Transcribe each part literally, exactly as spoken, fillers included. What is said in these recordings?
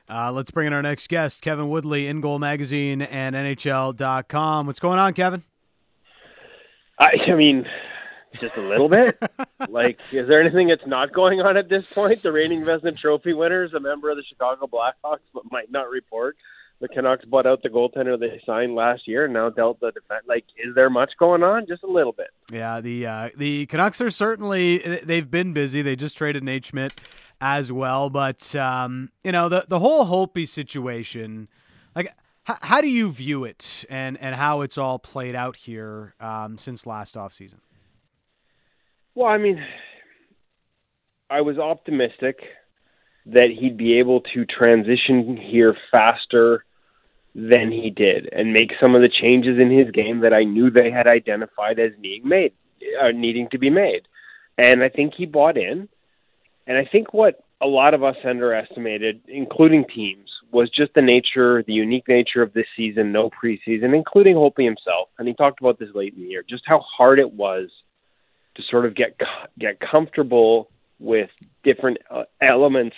Uh, let's bring in our next guest, Kevin Woodley, In Goal Magazine and N H L dot com. What's going on, Kevin? I, I mean, just a little bit. Like, is there anything that's not going on at this point? The reigning Vezina Trophy winners, a member of the Chicago Blackhawks, but might not report. The Canucks bought out the goaltender they signed last year and now dealt the defense. Like, is there much going on? Just a little bit. Yeah, the uh, the Canucks are certainly, they've been busy. They just traded Nate Schmidt as well. But, um, you know, the, the whole Holtby situation, like, h- how do you view it and, and how it's all played out here um, since last offseason? Well, I mean, I was optimistic that he'd be able to transition here faster than he did and make some of the changes in his game that I knew they had identified as needing made, uh, needing to be made. And I think he bought in. And I think what a lot of us underestimated, including teams, was just the nature, the unique nature of this season, no preseason, including Holtby himself. And he talked about this late in the year, just how hard it was to sort of get get comfortable with different uh, elements,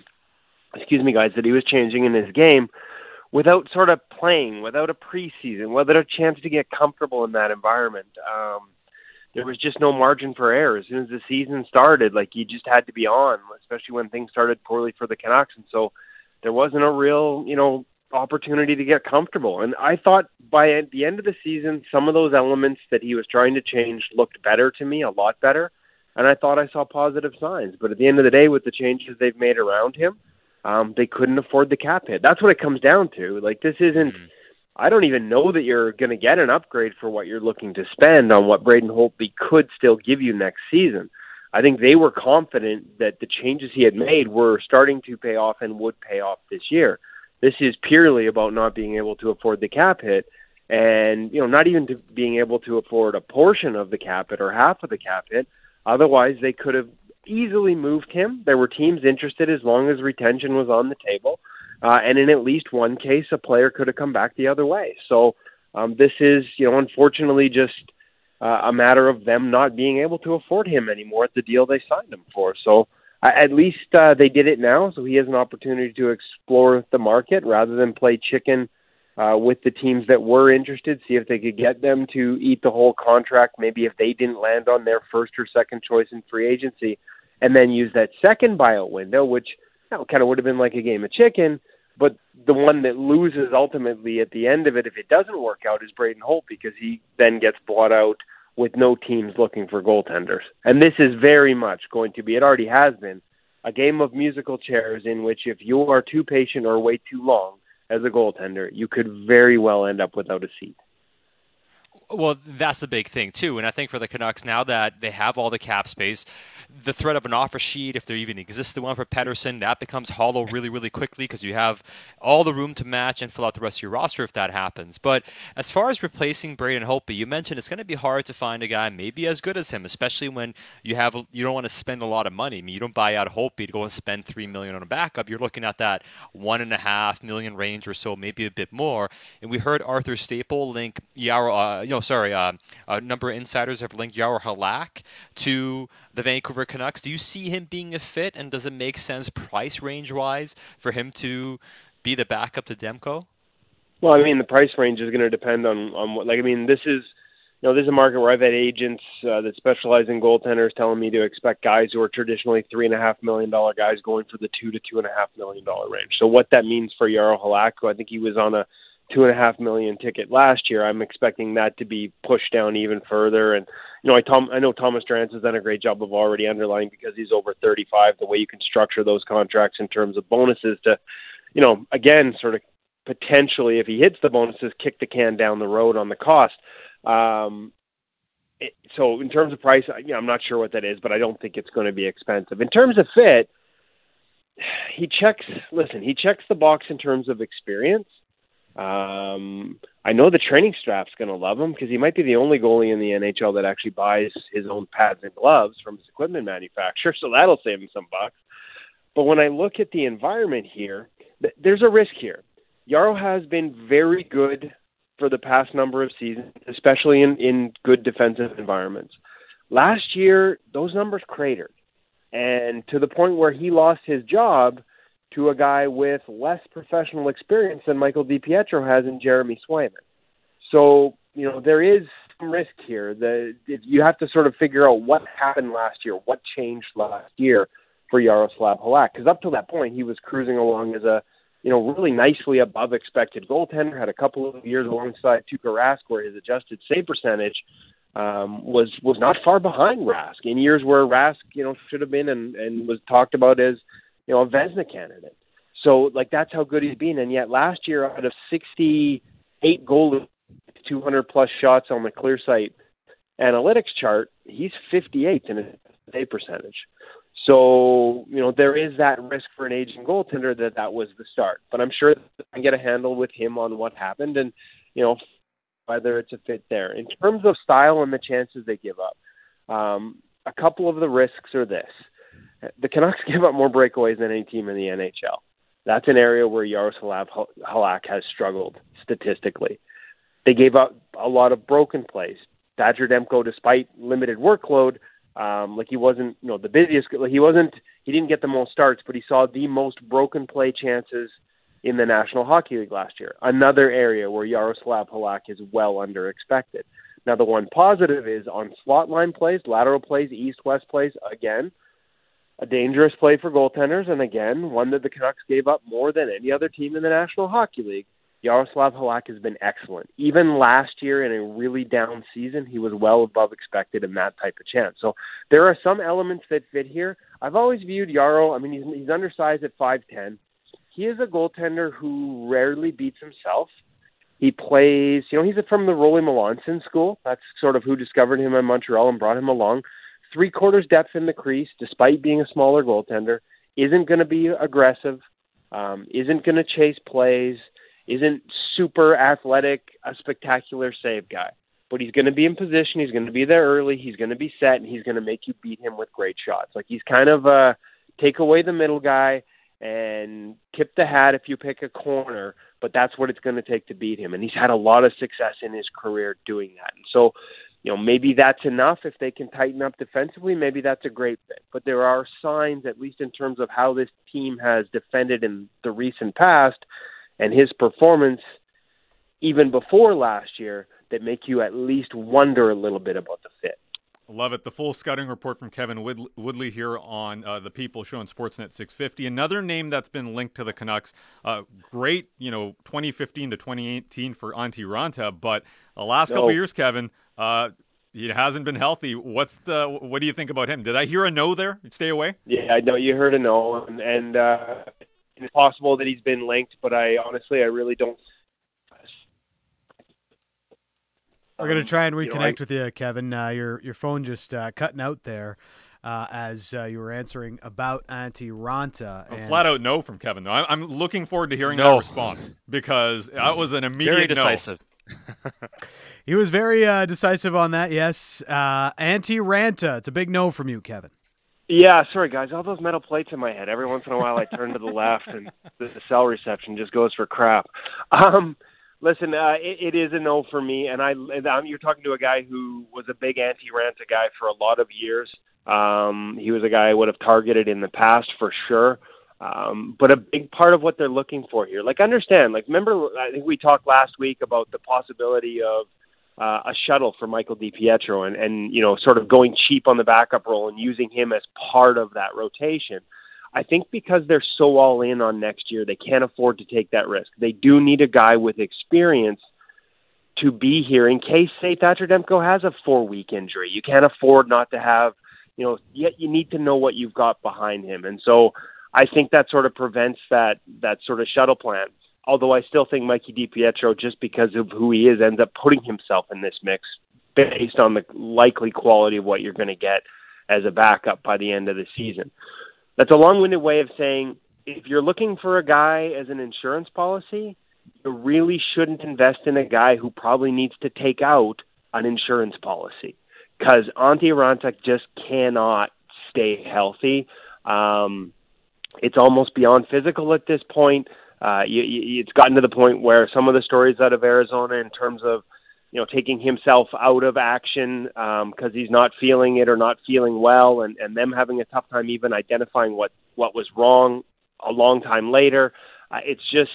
excuse me, guys, that he was changing in his game without sort of playing, without a preseason, without a chance to get comfortable in that environment. Um, there was just no margin for error. As soon as the season started, like, you just had to be on, especially when things started poorly for the Canucks. And so there wasn't a real, you know, opportunity to get comfortable. And I thought by the end of the season, some of those elements that he was trying to change looked better to me, a lot better. And I thought I saw positive signs. But at the end of the day, with the changes they've made around him, um, they couldn't afford the cap hit. That's what it comes down to. Like, this isn't, mm-hmm. I don't even know that you're going to get an upgrade for what you're looking to spend on what Braden Holtby could still give you next season. I think they were confident that the changes he had made were starting to pay off and would pay off this year. This is purely about not being able to afford the cap hit and, you know, not even to being able to afford a portion of the cap hit or half of the cap hit. Otherwise, they could have easily moved him. There were teams interested as long as retention was on the table. Uh, and in at least one case, a player could have come back the other way. So um, this is, you know, unfortunately just uh, a matter of them not being able to afford him anymore at the deal they signed him for. So uh, at least uh, they did it now, so he has an opportunity to explore the market rather than play chicken uh, with the teams that were interested, see if they could get them to eat the whole contract, maybe if they didn't land on their first or second choice in free agency, and then use that second buyout window, which you know, kind of would have been like a game of chicken, but the one that loses ultimately at the end of it, if it doesn't work out, is Braden Holt, because he then gets bought out with no teams looking for goaltenders. And this is very much going to be, it already has been, a game of musical chairs in which if you are too patient or wait too long as a goaltender, you could very well end up without a seat. Well, that's the big thing, too. And I think for the Canucks, now that they have all the cap space, the threat of an offer sheet, if there even exists the one for Pettersson, that becomes hollow really, really quickly because you have all the room to match and fill out the rest of your roster if that happens. But as far as replacing Braden Holtby, you mentioned it's going to be hard to find a guy maybe as good as him, especially when you have you don't want to spend a lot of money. I mean, you don't buy out Holtby to go and spend three million dollars on a backup. You're looking at that one and a half million range or so, maybe a bit more. And we heard Arthur Staple link Yaro, uh, you know, sorry, uh, a number of insiders have linked Yaro Halak to the Vancouver Canucks. Do you see him being a fit, and does it make sense price range-wise for him to be the backup to Demko? Well, I mean, the price range is going to depend on, on what, like, I mean, this is, you know, this is a market where I've had agents uh, that specialize in goaltenders telling me to expect guys who are traditionally three and a half million dollar guys going for the two to two and a half million dollar range. So what that means for Yaro Halak, who I think he was on a two and a half million ticket last year, I'm expecting that to be pushed down even further. And, you know, I, Tom, I know Thomas Drance has done a great job of already underlining, because he's over thirty-five, the way you can structure those contracts in terms of bonuses to, you know, again, sort of potentially, if he hits the bonuses, kick the can down the road on the cost. Um, it, so in terms of price, you know, I'm not sure what that is, but I don't think it's going to be expensive. In terms of fit, he checks, listen, he checks the box in terms of experience. Um, I know the training staff's going to love him, because he might be the only goalie in the N H L that actually buys his own pads and gloves from his equipment manufacturer, so that'll save him some bucks. But when I look at the environment here, th- there's a risk here. Yaro has been very good for the past number of seasons, especially in, in good defensive environments. Last year, those numbers cratered, and to the point where he lost his job to a guy with less professional experience than Michael DiPietro has in Jeremy Swayman. So, you know, there is some risk here. The, you have to sort of figure out what happened last year, what changed last year for Yaroslav Halak. Because up to that point, he was cruising along as a, you know, really nicely above expected goaltender, had a couple of years alongside Tuukka Rask where his adjusted save percentage um, was was not far behind Rask in years where Rask, you know, should have been and, and was talked about as, you know, a Vezina candidate. So, like, that's how good he's been. And yet last year, out of sixty-eight goals, two hundred plus shots on the ClearSight analytics chart, he's fifty-eighth in his save percentage. So, you know, there is that risk for an aging goaltender that that was the start. But I'm sure I can get a handle with him on what happened and, you know, whether it's a fit there. In terms of style and the chances they give up, um, a couple of the risks are this. The Canucks give up more breakaways than any team in the N H L. That's an area where Yaroslav Halak has struggled statistically. They gave up a lot of broken plays. Thatcher Demko, despite limited workload, um, like he wasn't, you know, the busiest. Like he wasn't. He didn't get the most starts, but he saw the most broken play chances in the National Hockey League last year. Another area where Yaroslav Halak is well under expected. Now, the one positive is on slot line plays, lateral plays, east-west plays. Again, a dangerous play for goaltenders, and again, one that the Canucks gave up more than any other team in the National Hockey League. Yaroslav Halak has been excellent. Even last year in a really down season, he was well above expected in that type of chance. So there are some elements that fit here. I've always viewed Yaro, I mean, he's, he's undersized at five ten. He is a goaltender who rarely beats himself. He plays, you know, he's from the Rolly Melanson school. That's sort of who discovered him in Montreal and brought him along. Three-quarters depth in the crease, despite being a smaller goaltender, isn't going to be aggressive, um, isn't going to chase plays, isn't super athletic, a spectacular save guy. But he's going to be in position, he's going to be there early, he's going to be set, and he's going to make you beat him with great shots. Like, he's kind of a take away the middle guy and tip the hat if you pick a corner, but that's what it's going to take to beat him. And he's had a lot of success in his career doing that. And so, you know, maybe that's enough if they can tighten up defensively. Maybe that's a great fit. But there are signs, at least in terms of how this team has defended in the recent past and his performance even before last year, that make you at least wonder a little bit about the fit. Love it. The full scouting report from Kevin Wood- Woodley here on uh, the People Show on Sportsnet six fifty. Another name that's been linked to the Canucks. Uh, great, you know, twenty fifteen to twenty eighteen for Antti Raanta, but the last no. couple of years, Kevin, uh, he hasn't been healthy. What's the? What do you think about him? Did I hear a no there? Stay away. Yeah, I know you heard a no, and, and uh, it's possible that he's been linked, but I honestly, I really don't. We're going to try and reconnect you know, I, with you, Kevin. Uh, your your phone just uh, cutting out there uh, as uh, you were answering about Antti Raanta. A flat out no from Kevin, though. I'm, I'm looking forward to hearing no. that response because that was an immediate Very decisive. no. He was very uh, decisive on that, yes. Uh, Antti Raanta, it's a big no from you, Kevin. Yeah, sorry, guys. All those metal plates in my head. Every once in a while I turn to the left and the cell reception just goes for crap. Um Listen, uh, it, it is a no for me, and I. Um, you're talking to a guy who was a big Antti Raanta guy for a lot of years. Um, he was a guy I would have targeted in the past for sure. Um, but a big part of what they're looking for here, like understand, like remember, I think we talked last week about the possibility of uh, a shuttle for Michael DiPietro, and and you know, sort of going cheap on the backup role and using him as part of that rotation. I think because they're so all in on next year, they can't afford to take that risk. They do need a guy with experience to be here in case, say, Thatcher Demko has a four-week injury. You can't afford not to have, you know, yet you need to know what you've got behind him. And so I think that sort of prevents that that sort of shuttle plan. Although I still think Mikey DiPietro, just because of who he is, ends up putting himself in this mix based on the likely quality of what you're going to get as a backup by the end of the season. That's a long-winded way of saying if you're looking for a guy as an insurance policy, you really shouldn't invest in a guy who probably needs to take out an insurance policy because Antti Raanta just cannot stay healthy. Um, it's almost beyond physical at this point. Uh, you, you, it's gotten to the point where some of the stories out of Arizona in terms of you know, taking himself out of action because um, he's not feeling it or not feeling well, and, and them having a tough time even identifying what, what was wrong a long time later. Uh, it's just,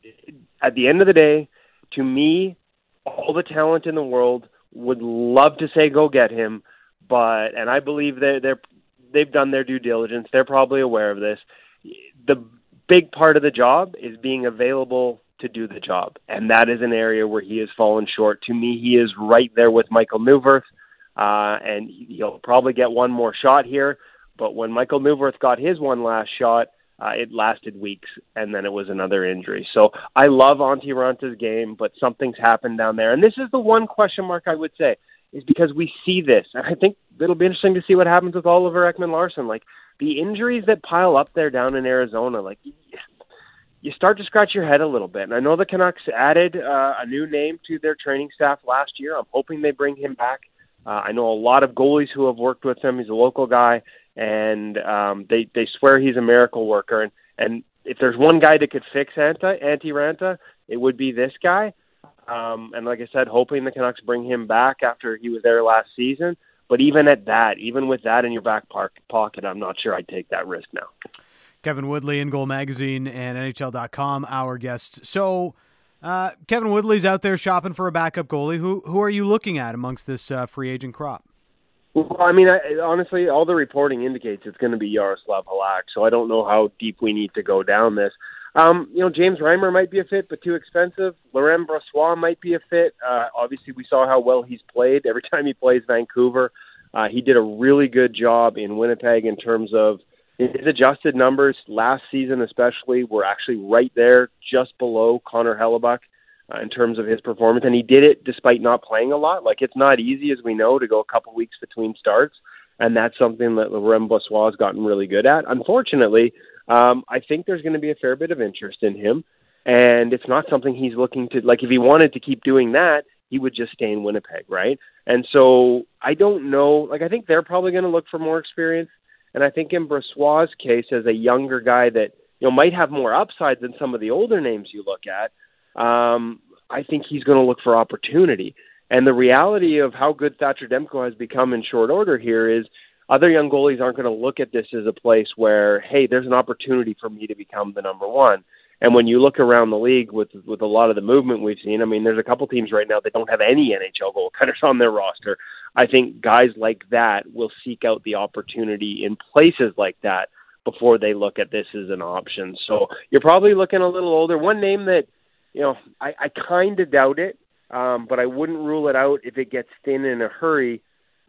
at the end of the day, to me, all the talent in the world would love to say go get him, but and I believe they're, they're they've done their due diligence. They're probably aware of this. The big part of the job is being available to do the job, and that is an area where he has fallen short. To me, he is right there with Michael Neuwirth, uh, and he'll probably get one more shot here. But when Michael Neuwirth got his one last shot, uh, it lasted weeks, and then it was another injury. So I love Antti Ranta's game, but something's happened down there. And this is the one question mark I would say, is because we see this. And I think it'll be interesting to see what happens with Oliver Ekman-Larsson. Like, the injuries that pile up there down in Arizona, like, you start to scratch your head a little bit. And I know the Canucks added uh, a new name to their training staff last year. I'm hoping they bring him back. Uh, I know a lot of goalies who have worked with him. He's a local guy, and um, they they swear he's a miracle worker. And, and if there's one guy that could fix Anta, Antti Ranta, it would be this guy. Um, and like I said, hoping the Canucks bring him back after he was there last season. But even at that, even with that in your back park, pocket, I'm not sure I'd take that risk now. Kevin Woodley, In Goal Magazine and N H L dot com, our guest. So uh, Kevin Woodley's out there shopping for a backup goalie. Who who are you looking at amongst this uh, free agent crop? Well, I mean, I, honestly, all the reporting indicates it's going to be Yaroslav Halak, so I don't know how deep we need to go down this. Um, you know, James Reimer might be a fit, but too expensive. Laurent Brossoit might be a fit. Uh, obviously, we saw how well he's played every time he plays Vancouver. Uh, he did a really good job in Winnipeg in terms of his adjusted numbers last season, especially, were actually right there, just below Connor Hellebuck uh, in terms of his performance. And he did it despite not playing a lot. Like, it's not easy, as we know, to go a couple weeks between starts. And that's something that Laurent Brossoit has gotten really good at. Unfortunately, um, I think there's going to be a fair bit of interest in him. And it's not something he's looking to, like, if he wanted to keep doing that, he would just stay in Winnipeg, right? And so I don't know. Like, I think they're probably going to look for more experience. And I think in Brossoit's case, as a younger guy that, you know, might have more upside than some of the older names you look at, um, I think he's going to look for opportunity. And the reality of how good Thatcher Demko has become in short order here is other young goalies aren't going to look at this as a place where, hey, there's an opportunity for me to become the number one. And when you look around the league with with a lot of the movement we've seen, I mean, there's a couple teams right now that don't have any N H L goaltenders on their roster. I think guys like that will seek out the opportunity in places like that before they look at this as an option. So you're probably looking a little older. One name that, you know, I, I kind of doubt it, um, but I wouldn't rule it out if it gets thin in a hurry.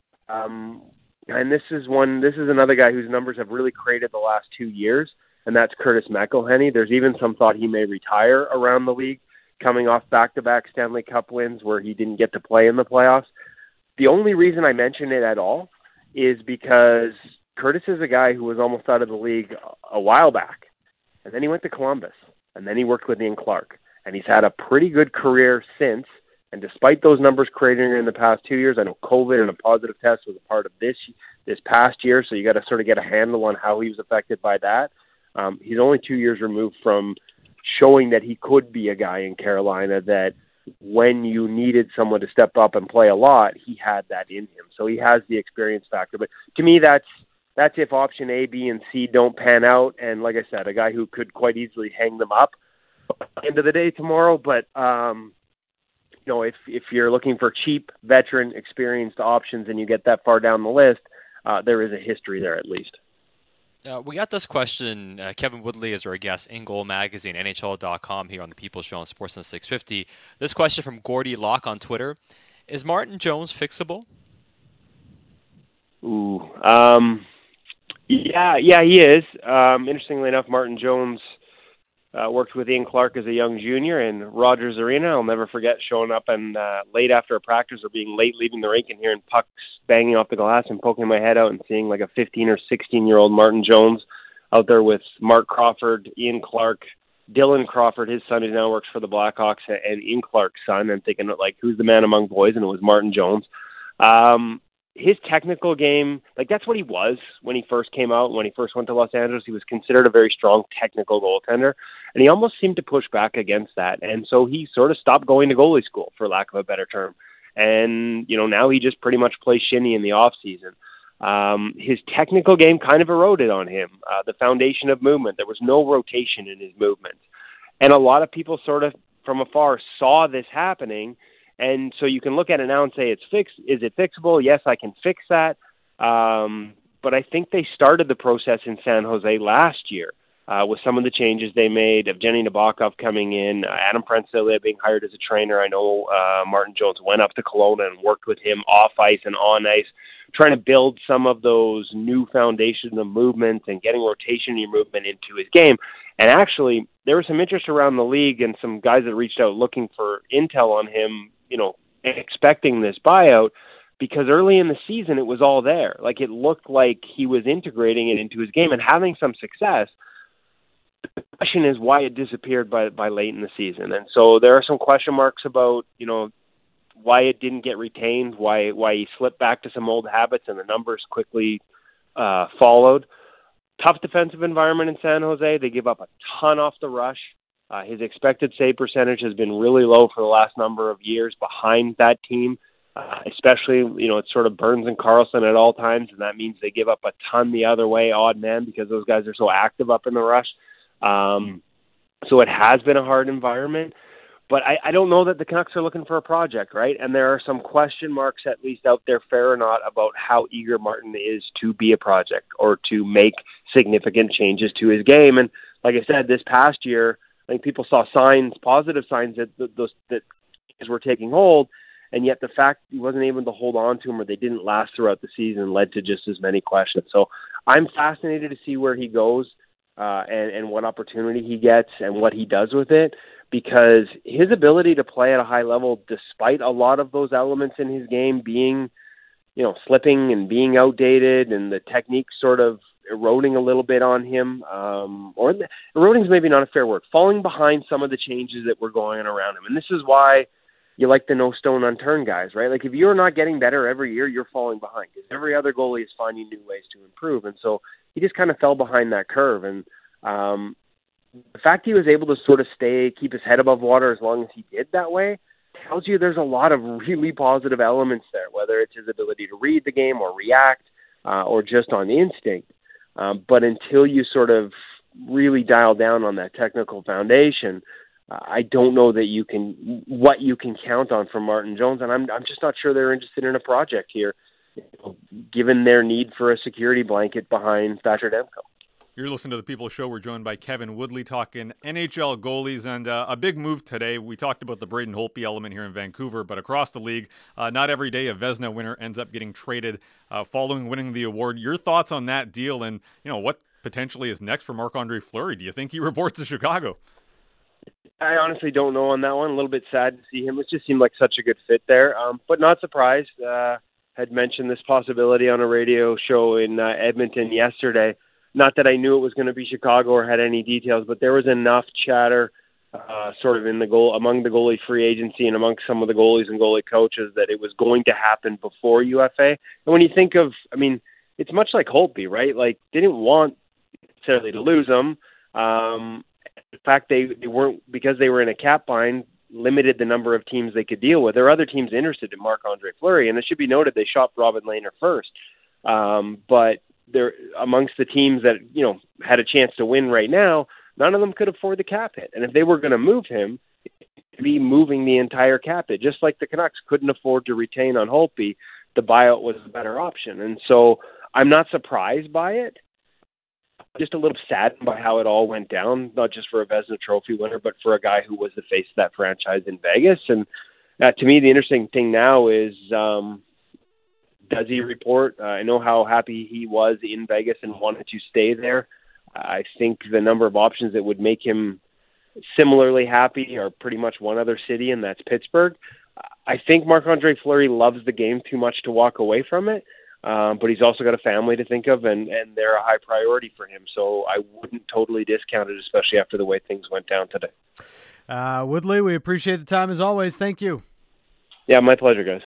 Um, and this is one. This is another guy whose numbers have really created the last two years. And that's Curtis McElhinney. There's even some thought he may retire around the league, coming off back-to-back Stanley Cup wins where he didn't get to play in the playoffs. The only reason I mention it at all is because Curtis is a guy who was almost out of the league a while back, and then he went to Columbus, and then he worked with Ian Clark, and he's had a pretty good career since. And despite those numbers created in the past two years, I know COVID and a positive test was a part of this this past year, so you got to sort of get a handle on how he was affected by that. Um, he's only two years removed from showing that he could be a guy in Carolina that when you needed someone to step up and play a lot, he had that in him. So he has the experience factor. But to me, that's that's if option A, B, and C don't pan out. And like I said, a guy who could quite easily hang them up at the end of the day tomorrow. But, um, you know, if, if you're looking for cheap, veteran, experienced options and you get that far down the list, uh, there is a history there at least. Uh, we got this question. Uh, Kevin Woodley is our guest, In Goal Magazine, N H L dot com here on the People Show on Sportsnet six fifty. This question from Gordy Locke on Twitter. Is Martin Jones fixable? Ooh, um, yeah, yeah, he is. Um, interestingly enough, Martin Jones uh, worked with Ian Clark as a young junior in Rogers Arena. I'll never forget showing up and uh, late after a practice or being late leaving the rink and hearing pucks banging off the glass and poking my head out and seeing like a fifteen or sixteen year old Martin Jones out there with Mark Crawford, Ian Clark, Dylan Crawford, his son who now works for the Blackhawks, and Ian Clark's son, and thinking like, who's the man among boys? And it was Martin Jones. Um, his technical game, like that's what he was when he first came out. When he first went to Los Angeles, he was considered a very strong technical goaltender, and he almost seemed to push back against that. And so he sort of stopped going to goalie school, for lack of a better term. And, you know, now he just pretty much plays shinny in the off season. Um, his technical game kind of eroded on him. Uh, the foundation of movement, there was no rotation in his movement. And a lot of people sort of from afar saw this happening. And so you can look at it now and say, it's fixed. Is it fixable? Yes, I can fix that. Um, but I think they started the process in San Jose last year uh, with some of the changes they made, of Jenny Nabokov coming in, uh, Adam Francilia being hired as a trainer. I know uh, Martin Jones went up to Kelowna and worked with him off ice and on ice, trying to build some of those new foundations of movement and getting rotation in your movement into his game. And actually, there was some interest around the league and some guys that reached out looking for intel on him, you know, expecting this buyout, because early in the season it was all there. Like, it looked like he was integrating it into his game and having some success. The question is why it disappeared by by late in the season. And so there are some question marks about, you know, why it didn't get retained, why why he slipped back to some old habits and the numbers quickly uh, followed. Tough defensive environment in San Jose. They give up a ton off the rush. Uh, his expected save percentage has been really low for the last number of years behind that team, uh, especially, you know, it's sort of Burns and Carlson at all times, and that means they give up a ton the other way, odd man, because those guys are so active up in the rush. Um, so it has been a hard environment. But I, I don't know that the Canucks are looking for a project, right? And there are some question marks, at least out there, fair or not, about how eager Martin is to be a project or to make significant changes to his game. And like I said, this past year, I think people saw signs, positive signs that those that were taking hold, and yet the fact he wasn't able to hold on to them or they didn't last throughout the season led to just as many questions. So I'm fascinated to see where he goes uh, and, and what opportunity he gets and what he does with it, because his ability to play at a high level, despite a lot of those elements in his game being, you know, slipping and being outdated and the technique sort of eroding a little bit on him, um, or eroding is maybe not a fair word, falling behind some of the changes that were going on around him. And this is why you like the no stone unturned guys, right? Like, if you're not getting better every year, you're falling behind, because every other goalie is finding new ways to improve. And so he just kind of fell behind that curve. And um, the fact he was able to sort of stay, keep his head above water as long as he did that way, tells you there's a lot of really positive elements there, whether it's his ability to read the game or react uh, or just on instinct. Um, but until you sort of really dial down on that technical foundation, uh, I don't know that you can, what you can count on from Martin Jones. And I'm, I'm just not sure they're interested in a project here, you know, given their need for a security blanket behind Thatcher Demko. You're listening to The People Show. We're joined by Kevin Woodley talking N H L goalies, and uh, a big move today. We talked about the Braden Holtby element here in Vancouver, but across the league, uh, not every day a Vezina winner ends up getting traded uh, following winning the award. Your thoughts on that deal, and you know what potentially is next for Marc-Andre Fleury? Do you think he reports to Chicago? I honestly don't know on that one. A little bit sad to see him. It just seemed like such a good fit there, um, but not surprised. Uh, had mentioned this possibility on a radio show in uh, Edmonton yesterday. Not that I knew it was going to be Chicago or had any details, but there was enough chatter uh, sort of in the goal among the goalie free agency and amongst some of the goalies and goalie coaches that it was going to happen before U F A. And when you think of, I mean, it's much like Holtby, right? Like, they didn't want necessarily to lose him. Um, in fact, they, they weren't, because they were in a cap bind, limited the number of teams they could deal with. There are other teams interested in Marc-Andre Fleury, and it should be noted they shopped Robin Lehner first. Um, but they're amongst the teams that, you know, had a chance to win right now, none of them could afford the cap hit. And if they were going to move him, it'd be moving the entire cap hit. Just like the Canucks couldn't afford to retain on Holtby, the buyout was a better option. And so I'm not surprised by it. Just a little saddened by how it all went down, not just for a Vezina Trophy winner, but for a guy who was the face of that franchise in Vegas. And uh, to me, the interesting thing now is, um, does he report? Uh, I know how happy he was in Vegas and wanted to stay there. I think the number of options that would make him similarly happy are pretty much one other city, and that's Pittsburgh. I think Marc-Andre Fleury loves the game too much to walk away from it, um, but he's also got a family to think of, and, and they're a high priority for him. So I wouldn't totally discount it, especially after the way things went down today. Uh, Woodley, we appreciate the time as always. Thank you. Yeah, my pleasure, guys.